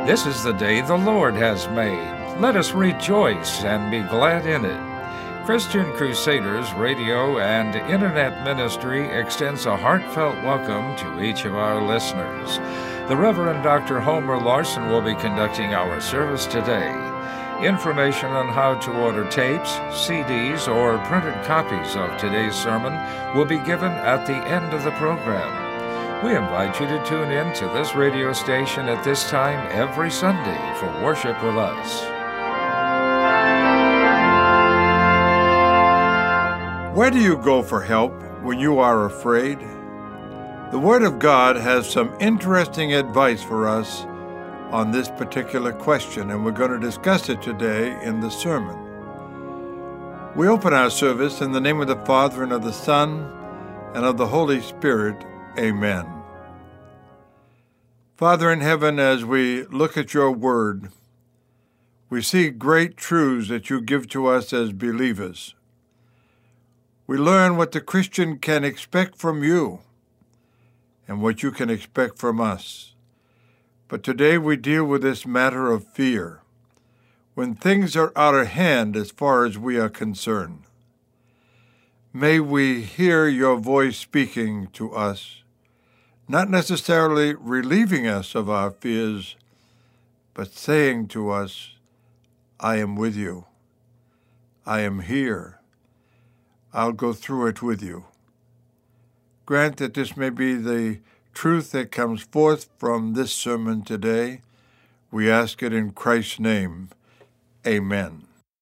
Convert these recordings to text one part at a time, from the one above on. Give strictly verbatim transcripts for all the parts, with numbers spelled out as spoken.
This is the day the Lord has made. Let us rejoice and be glad in it. Christian Crusaders Radio and Internet Ministry extends a heartfelt welcome to each of our listeners. The Reverend Doctor Homer Larson will be conducting our service today. Information on how to order tapes, C Ds, or printed copies of today's sermon will be given at the end of the program. We invite you to tune in to this radio station at this time every Sunday for worship with us. Where do you go for help when you are afraid? The Word of God has some interesting advice for us on this particular question, and we're going to discuss it today in the sermon. We open our service in the name of the Father, and of the Son, and of the Holy Spirit. Amen. Father in heaven, as we look at your word, we see great truths that you give to us as believers. We learn what the Christian can expect from you and what you can expect from us. But today we deal with this matter of fear, when things are out of hand as far as we are concerned. May we hear your voice speaking to us, not necessarily relieving us of our fears, but saying to us, I am with you. I am here. I'll go through it with you. Grant that this may be the truth that comes forth from this sermon today. We ask it in Christ's name. Amen.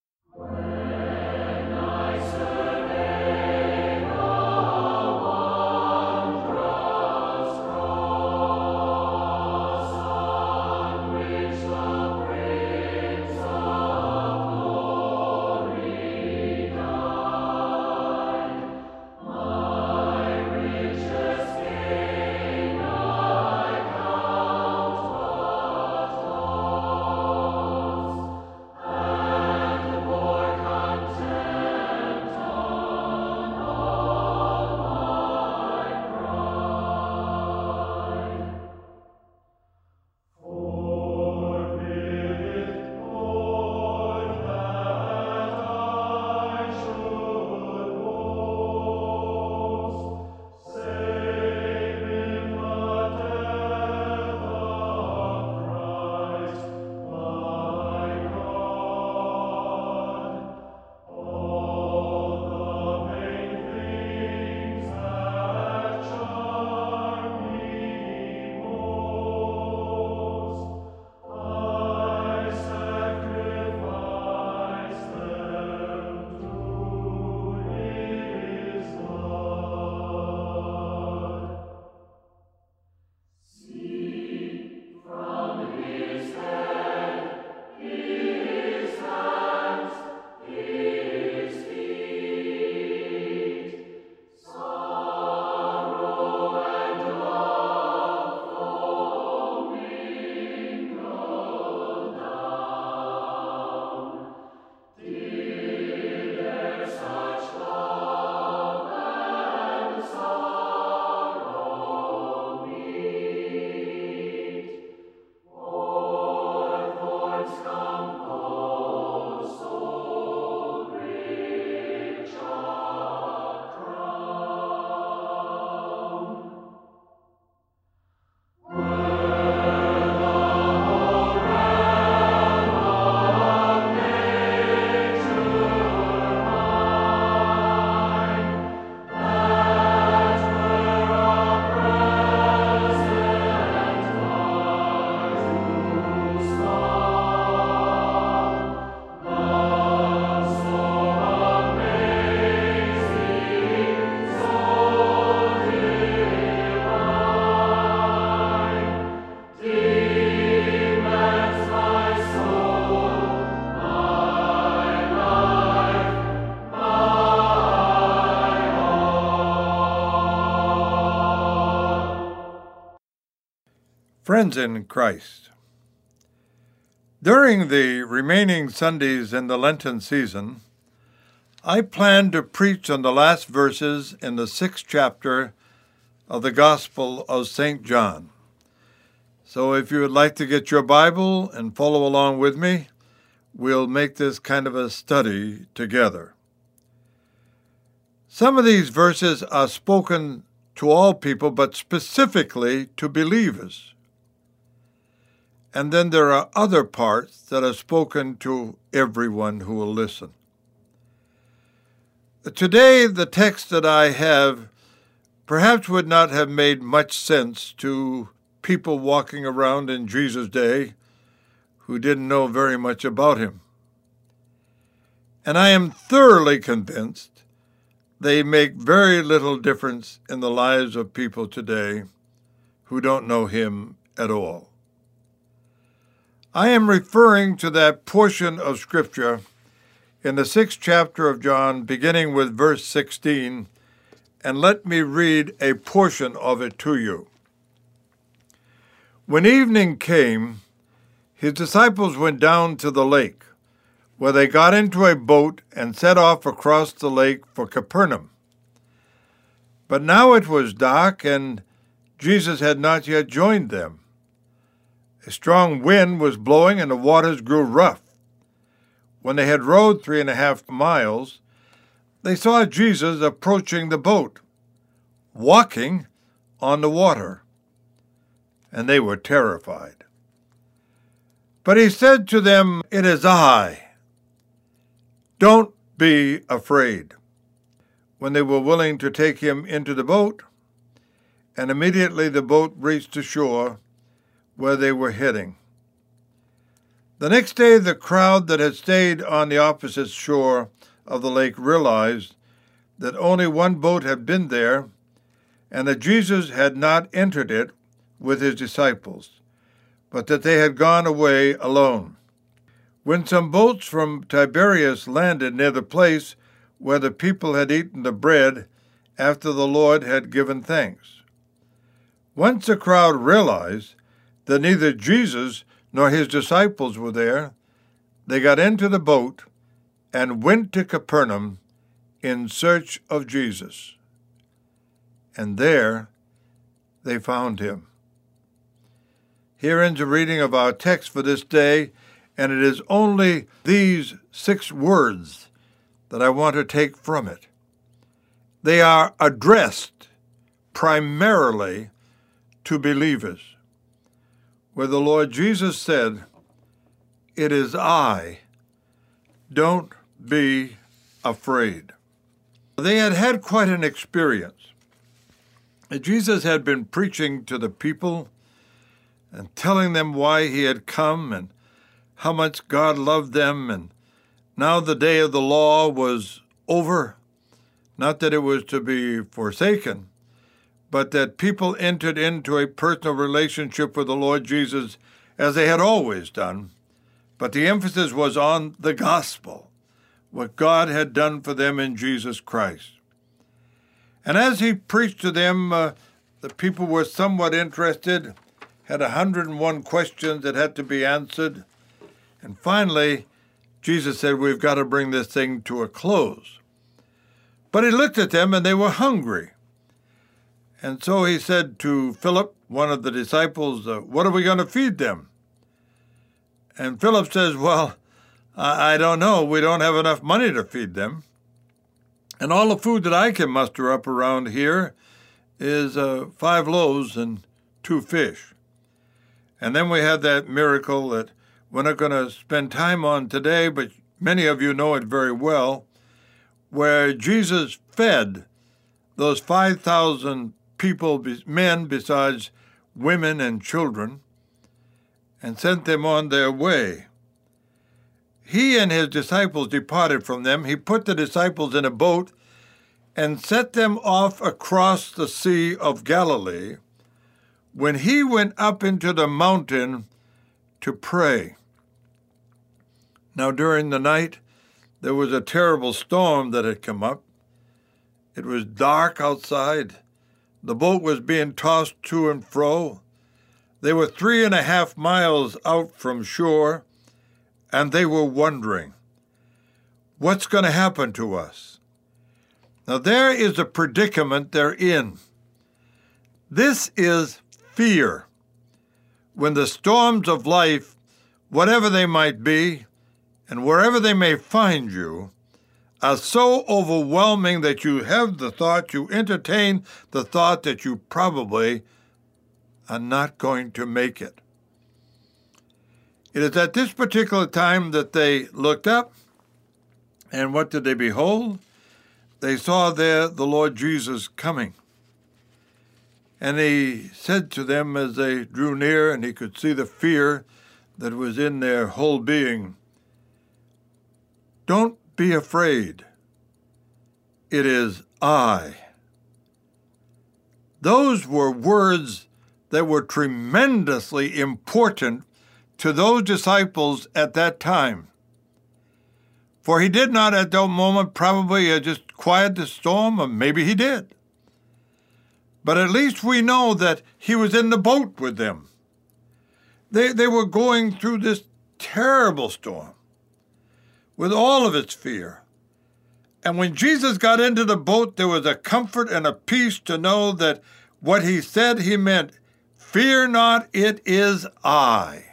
Friends in Christ, during the remaining Sundays in the Lenten season, I plan to preach on the last verses in the sixth chapter of the Gospel of Saint John. So if you would like to get your Bible and follow along with me, we'll make this kind of a study together. Some of these verses are spoken to all people, but specifically to believers. And then there are other parts that are spoken to everyone who will listen. Today, the text that I have perhaps would not have made much sense to people walking around in Jesus' day who didn't know very much about him. And I am thoroughly convinced they make very little difference in the lives of people today who don't know him at all. I am referring to that portion of Scripture in the sixth chapter of John, beginning with verse sixteen, and let me read a portion of it to you. When evening came, his disciples went down to the lake, where they got into a boat and set off across the lake for Capernaum. But now it was dark, and Jesus had not yet joined them. A strong wind was blowing, and the waters grew rough. When they had rowed three and a half miles, they saw Jesus approaching the boat, walking on the water, and they were terrified. But he said to them, "It is I. Don't be afraid." When they were willing to take him into the boat, and immediately the boat reached the shore where they were heading. The next day, the crowd that had stayed on the opposite shore of the lake realized that only one boat had been there, and that Jesus had not entered it with his disciples, but that they had gone away alone. When some boats from Tiberias landed near the place where the people had eaten the bread after the Lord had given thanks. Once the crowd realized that neither Jesus nor his disciples were there, they got into the boat and went to Capernaum in search of Jesus. And there they found him. Here ends a reading of our text for this day, and it is only these six words that I want to take from it. They are addressed primarily to believers, where the Lord Jesus said, "It is I. Don't be afraid." They had had quite an experience. Jesus had been preaching to the people and telling them why he had come and how much God loved them, and now the day of the law was over. Not that it was to be forsaken, but that people entered into a personal relationship with the Lord Jesus as they had always done. But the emphasis was on the gospel, what God had done for them in Jesus Christ. And as he preached to them, uh, the people were somewhat interested, had one hundred and one questions that had to be answered. And finally, Jesus said, "We've got to bring this thing to a close." But he looked at them, and they were hungry. And so he said to Philip, one of the disciples, uh, "What are we going to feed them?" And Philip says, "Well, I, I don't know. We don't have enough money to feed them. And all the food that I can muster up around here is uh, five loaves and two fish." And then we had that miracle that we're not going to spend time on today, but many of you know it very well, where Jesus fed those five thousand people, men besides women and children, and sent them on their way. He and his disciples departed from them. He put the disciples in a boat and set them off across the Sea of Galilee when he went up into the mountain to pray. Now, during the night, there was a terrible storm that had come up. It was dark outside. The boat was being tossed to and fro. They were three and a half miles out from shore, and they were wondering, what's going to happen to us? Now, there is a predicament they're in. This is fear. when the storms of life, whatever they might be, and wherever they may find you, are so overwhelming that you have the thought, you entertain the thought that you probably are not going to make it. It is at this particular time that they looked up, and what did they behold? They saw there the Lord Jesus coming. And he said to them as they drew near, and he could see the fear that was in their whole being, "Don't be afraid. It is I." Those were words that were tremendously important to those disciples at that time. For he did not at that moment probably uh, just quiet the storm, or maybe he did. But at least we know that he was in the boat with them. They, they were going through this terrible storm with all of its fear. And when Jesus got into the boat, there was a comfort and a peace to know that what he said he meant. Fear not, it is I.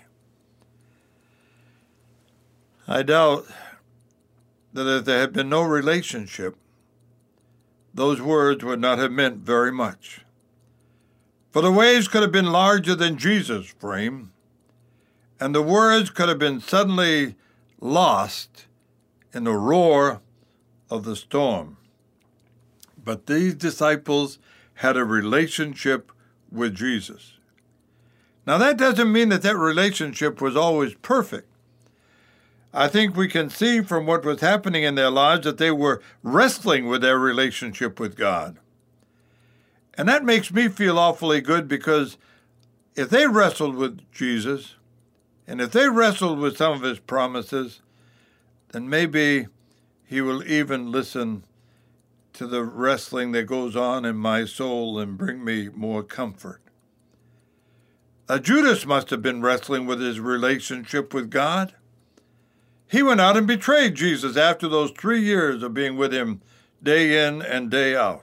I doubt that if there had been no relationship, those words would not have meant very much. For the waves could have been larger than Jesus' frame, and the words could have been suddenly lost in the roar of the storm. But these disciples had a relationship with Jesus. Now, that doesn't mean that that relationship was always perfect. I think we can see from what was happening in their lives that they were wrestling with their relationship with God. And that makes me feel awfully good, because if they wrestled with Jesus, and if they wrestled with some of his promises, then maybe he will even listen to the wrestling that goes on in my soul and bring me more comfort. Uh, Judas must have been wrestling with his relationship with God. He went out and betrayed Jesus after those three years of being with him day in and day out.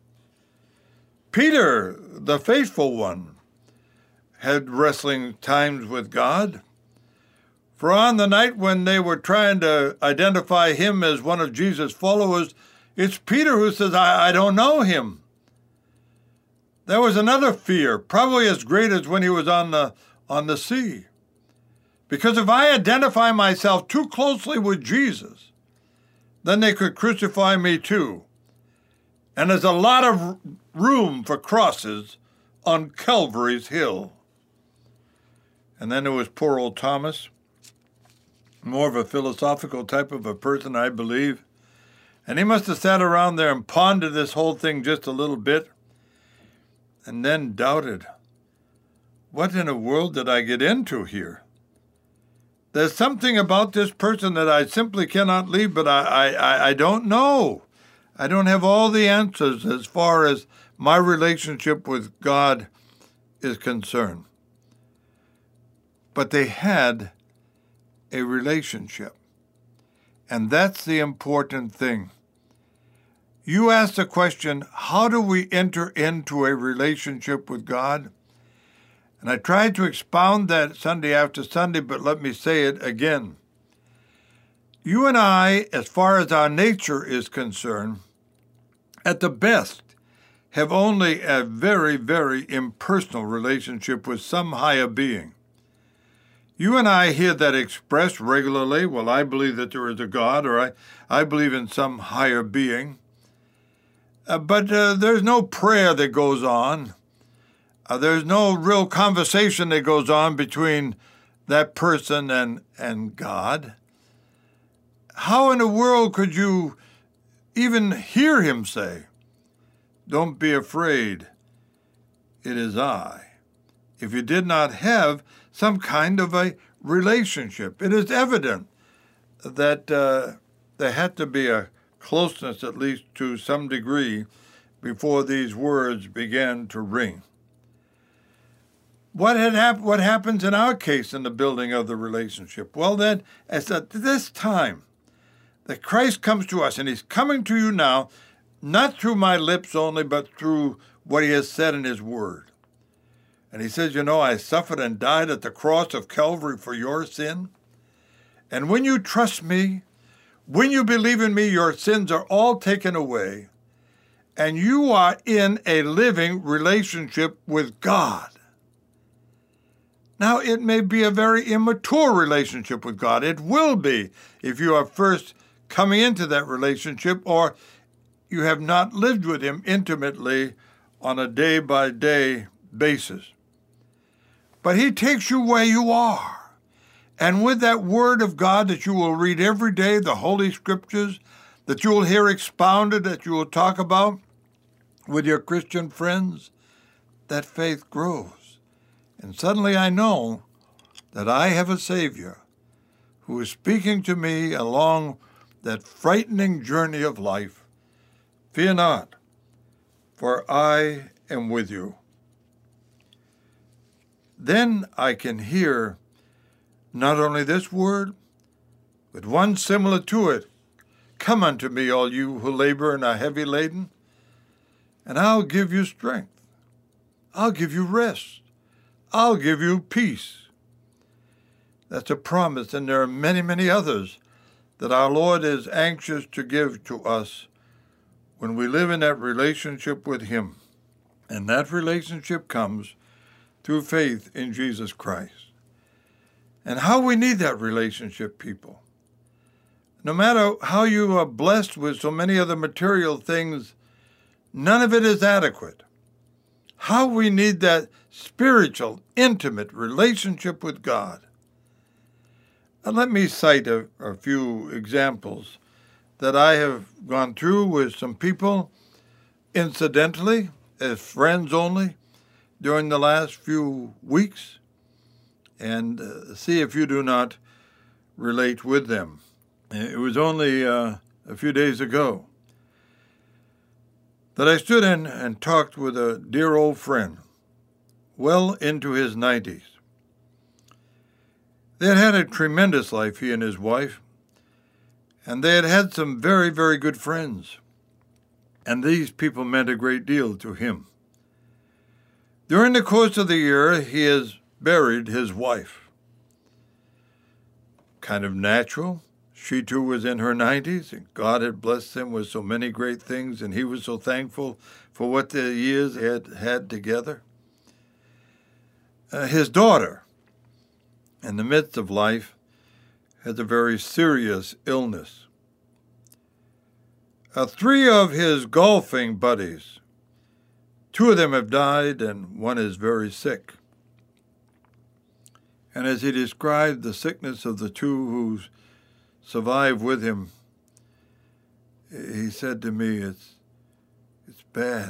Peter, the faithful one, had wrestling times with God. For on the night when they were trying to identify him as one of Jesus' followers, it's Peter who says, I, I don't know him. There was another fear, probably as great as when he was on the, on the sea. Because if I identify myself too closely with Jesus, then they could crucify me too. And there's a lot of room for crosses on Calvary's hill. And then there was poor old Thomas, more of a philosophical type of a person, I believe. And he must have sat around there and pondered this whole thing just a little bit, and then doubted, what in the world did I get into here? There's something about this person that I simply cannot leave, but I, I, I don't know. I don't have all the answers as far as my relationship with God is concerned. But they had a relationship, and that's the important thing. You asked the question, how do we enter into a relationship with God? And I tried to expound that Sunday after Sunday, but let me say it again. You and I, as far as our nature is concerned, at the best, have only a very, very impersonal relationship with some higher being. You and I hear that expressed regularly. Well, I believe that there is a God, or I, I believe in some higher being. Uh, but uh, there's no prayer that goes on. Uh, there's no real conversation that goes on between that person and, and God. How in the world could you even hear him say, "Don't be afraid, it is I," if you did not have some kind of a relationship? It is evident that uh, there had to be a closeness, at least to some degree, before these words began to ring. What had hap- What happens in our case in the building of the relationship? Well, then, it's at this time that Christ comes to us, and he's coming to you now, not through my lips only, but through what he has said in his word. And he says, you know, I suffered and died at the cross of Calvary for your sin. And when you trust me, when you believe in me, your sins are all taken away. And you are in a living relationship with God. Now, it may be a very immature relationship with God. It will be if you are first coming into that relationship or you have not lived with him intimately on a day-by-day basis. But he takes you where you are. And with that word of God that you will read every day, the Holy Scriptures, that you will hear expounded, that you will talk about with your Christian friends, that faith grows. And suddenly I know that I have a Savior who is speaking to me along that frightening journey of life. Fear not, for I am with you. Then I can hear not only this word, but one similar to it. Come unto me, all you who labor and are heavy laden, and I'll give you strength. I'll give you rest. I'll give you peace. That's a promise, and there are many, many others that our Lord is anxious to give to us when we live in that relationship with him. And that relationship comes through faith in Jesus Christ. And how we need that relationship, people. No matter how you are blessed with so many other material things, none of it is adequate. How we need that spiritual, intimate relationship with God. And let me cite a, a few examples that I have gone through with some people, incidentally, as friends only, during the last few weeks, and uh, see if you do not relate with them. It was only uh, a few days ago that I stood in and talked with a dear old friend, well into his nineties. They had had a tremendous life, he and his wife, and they had had some very, very good friends. And these people meant a great deal to him. During the course of the year, he has buried his wife. Kind of natural. She too was in her nineties, and God had blessed them with so many great things, and he was so thankful for what the years they had had together. Uh, his daughter, in the midst of life, has a very serious illness. Uh, three of his golfing buddies, two of them have died, and one is very sick. And as he described the sickness of the two who survived with him, he said to me, it's, it's bad.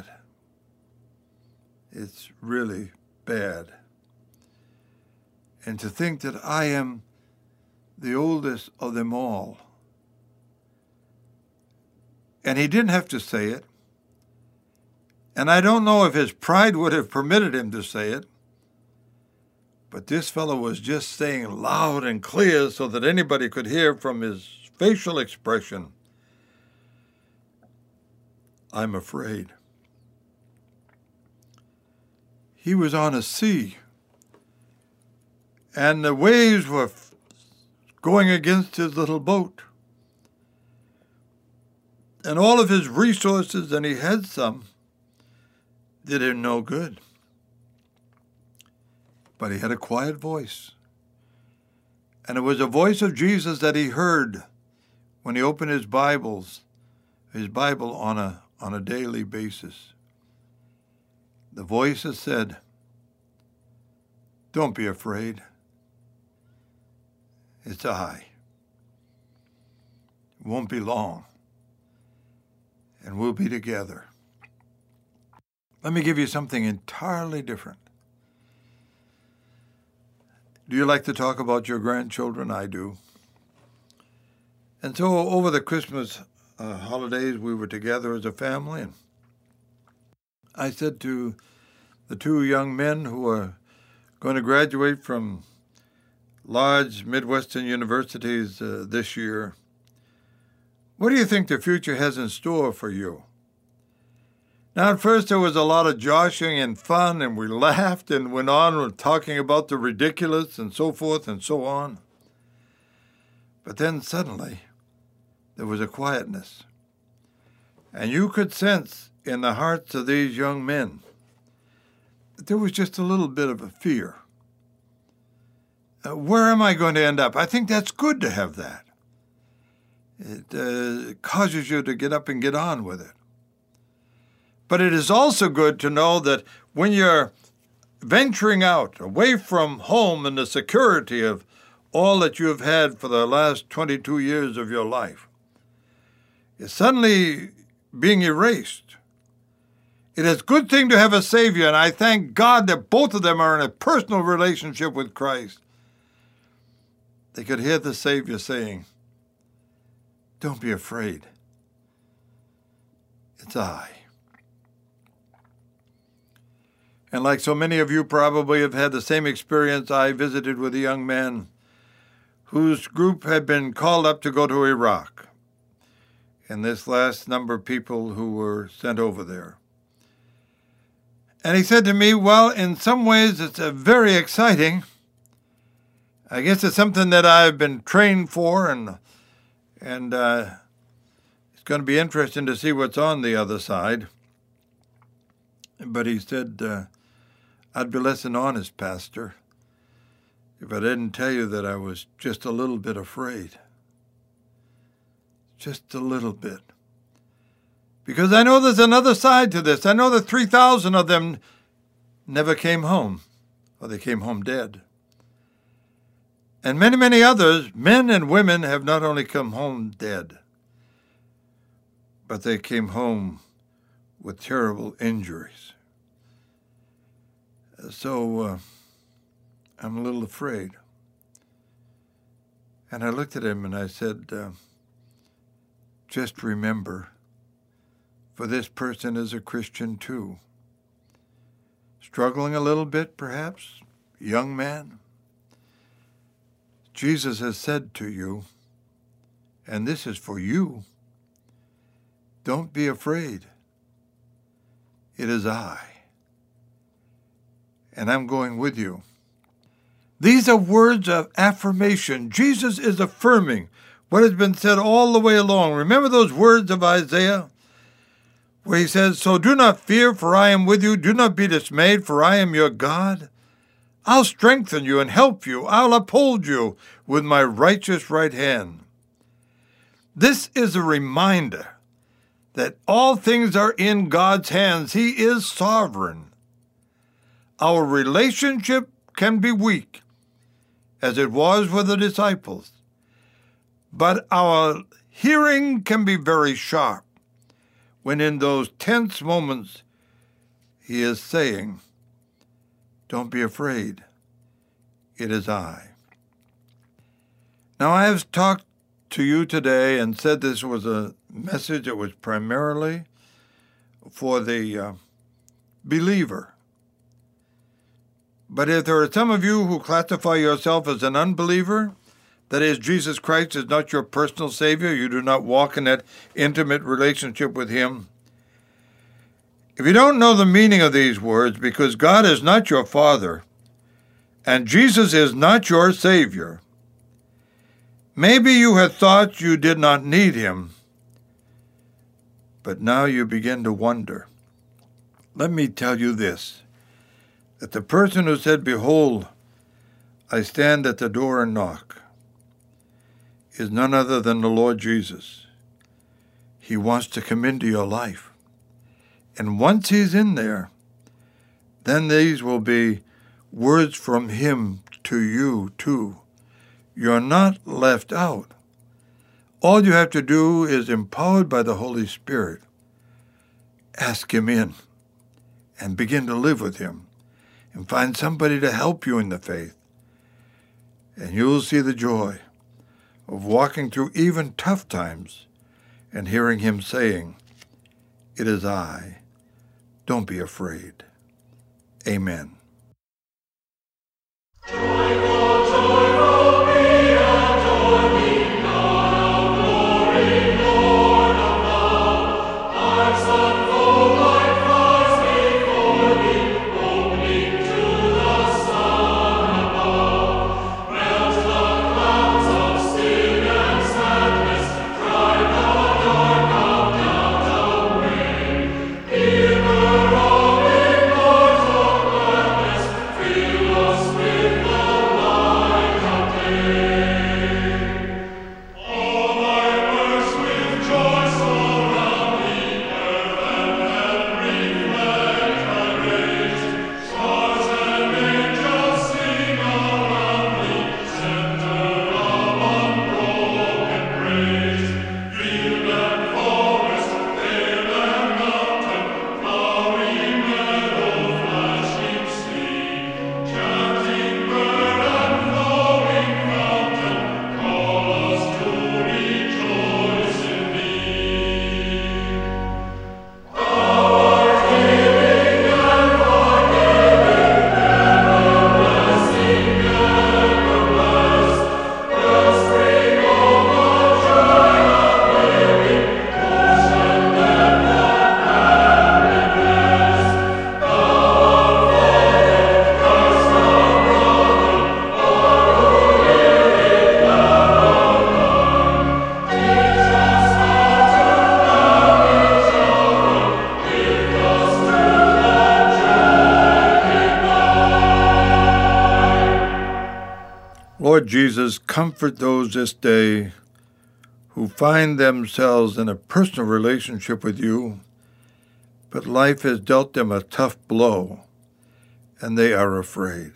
It's really bad. And to think that I am the oldest of them all. And he didn't have to say it. And I don't know if his pride would have permitted him to say it. But this fellow was just saying loud and clear so that anybody could hear from his facial expression, I'm afraid. He was on a sea, and the waves were going against his little boat. And all of his resources, and he had some, did him no good. But he had a quiet voice. And it was a voice of Jesus that he heard when he opened his Bibles, his Bible on a, on a daily basis. The voice that said, don't be afraid. It's I. It won't be long. And we'll be together. Let me give you something entirely different. Do you like to talk about your grandchildren? I do. And so over the Christmas uh, holidays, we were together as a family, and I said to the two young men who are going to graduate from large Midwestern universities uh, this year, what do you think the future has in store for you? Now, at first there was a lot of joshing and fun, and we laughed and went on with talking about the ridiculous and so forth and so on. But then suddenly there was a quietness. And you could sense in the hearts of these young men that there was just a little bit of a fear. Uh, where am I going to end up? I think that's good to have that. It uh, causes you to get up and get on with it. But it is also good to know that when you're venturing out away from home and the security of all that you have had for the last twenty-two years of your life is suddenly being erased. It is a good thing to have a Savior, and I thank God that both of them are in a personal relationship with Christ. They could hear the Savior saying, "Don't be afraid. It's I." And like so many of you probably have had the same experience, I visited with a young man whose group had been called up to go to Iraq. And this last number of people who were sent over there. And he said to me, well, in some ways it's a very exciting. I guess it's something that I've been trained for, and and uh, it's going to be interesting to see what's on the other side. But he said, uh, I'd be less than honest, Pastor, if I didn't tell you that I was just a little bit afraid. Just a little bit. Because I know there's another side to this. I know that three thousand of them never came home, or they came home dead. And many, many others, men and women, have not only come home dead, but they came home with terrible injuries. So uh, I'm a little afraid. And I looked at him and I said, uh, just remember, for this person is a Christian too. Struggling a little bit, perhaps, young man. Jesus has said to you, and this is for you, don't be afraid. It is I. And I'm going with you. These are words of affirmation. Jesus is affirming what has been said all the way along. Remember those words of Isaiah where he says, so do not fear, for I am with you. Do not be dismayed, for I am your God. I'll strengthen you and help you. I'll uphold you with my righteous right hand. This is a reminder that all things are in God's hands. He is sovereign. Our relationship can be weak, as it was with the disciples, but our hearing can be very sharp when in those tense moments he is saying, don't be afraid, it is I. Now, I have talked to you today and said this was a message that was primarily for the uh, believer. But if there are some of you who classify yourself as an unbeliever, that is, Jesus Christ is not your personal Savior, you do not walk in that intimate relationship with Him. If you don't know the meaning of these words, because God is not your Father, and Jesus is not your Savior, maybe you had thought you did not need Him, but now you begin to wonder. Let me tell you this, that the person who said, behold, I stand at the door and knock, is none other than the Lord Jesus. He wants to come into your life. And once He's in there, then these will be words from Him to you too. You're not left out. All you have to do is, empowered by the Holy Spirit, ask Him in and begin to live with Him and find somebody to help you in the faith. And you'll see the joy of walking through even tough times and hearing Him saying, it is I. Don't be afraid. Amen. Like Lord Jesus, comfort those this day who find themselves in a personal relationship with you, but life has dealt them a tough blow, and they are afraid.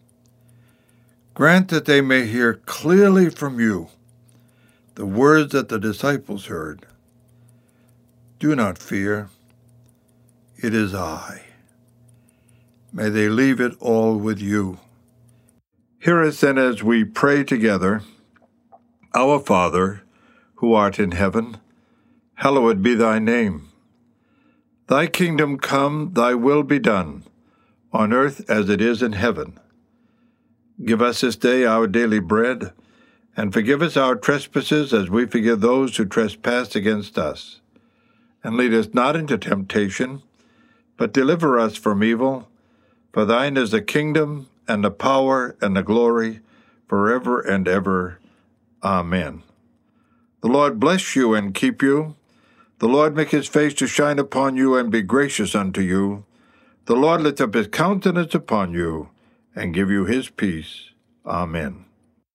Grant that they may hear clearly from you the words that the disciples heard. Do not fear. It is I. May they leave it all with you. Hear us then as we pray together. Our Father, who art in heaven, hallowed be thy name. Thy kingdom come, thy will be done, on earth as it is in heaven. Give us this day our daily bread, and forgive us our trespasses as we forgive those who trespass against us. And lead us not into temptation, but deliver us from evil. For thine is the kingdom, and the power, and the glory, forever and ever. Amen. The Lord bless you and keep you. The Lord make his face to shine upon you and be gracious unto you. The Lord lift up his countenance upon you and give you his peace. Amen.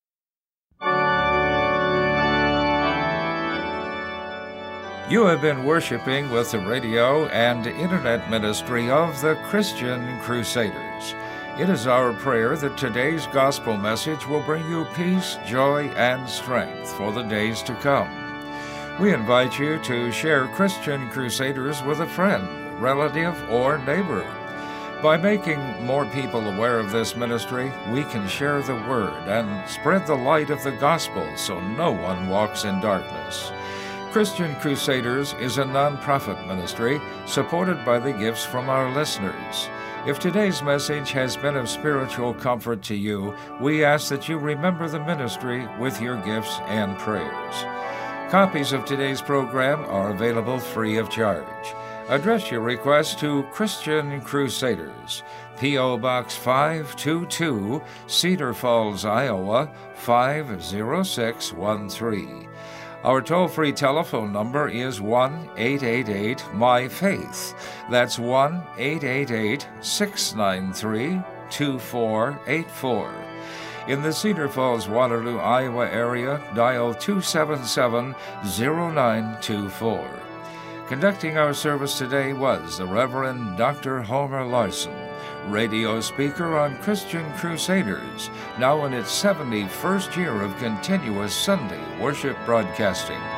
You have been worshiping with the radio and internet ministry of the Christian Crusaders. It is our prayer that today's gospel message will bring you peace, joy, and strength for the days to come. We invite you to share Christian Crusaders with a friend, relative, or neighbor. By making more people aware of this ministry, we can share the word and spread the light of the gospel so no one walks in darkness. Christian Crusaders is a non-profit ministry supported by the gifts from our listeners. If today's message has been of spiritual comfort to you, we ask that you remember the ministry with your gifts and prayers. Copies of today's program are available free of charge. Address your request to Christian Crusaders, P O. Box five two two, Cedar Falls, Iowa, five zero six one three. Our toll-free telephone number is one eight eight eight, M Y FAITH. That's one eight eight eight, six nine three, two four eight four. In the Cedar Falls, Waterloo, Iowa area, dial two seven seven, zero nine two four. Conducting our service today was the Reverend Doctor Homer Larson, radio speaker on Christian Crusaders, now in its seventy-first year of continuous Sunday worship broadcasting.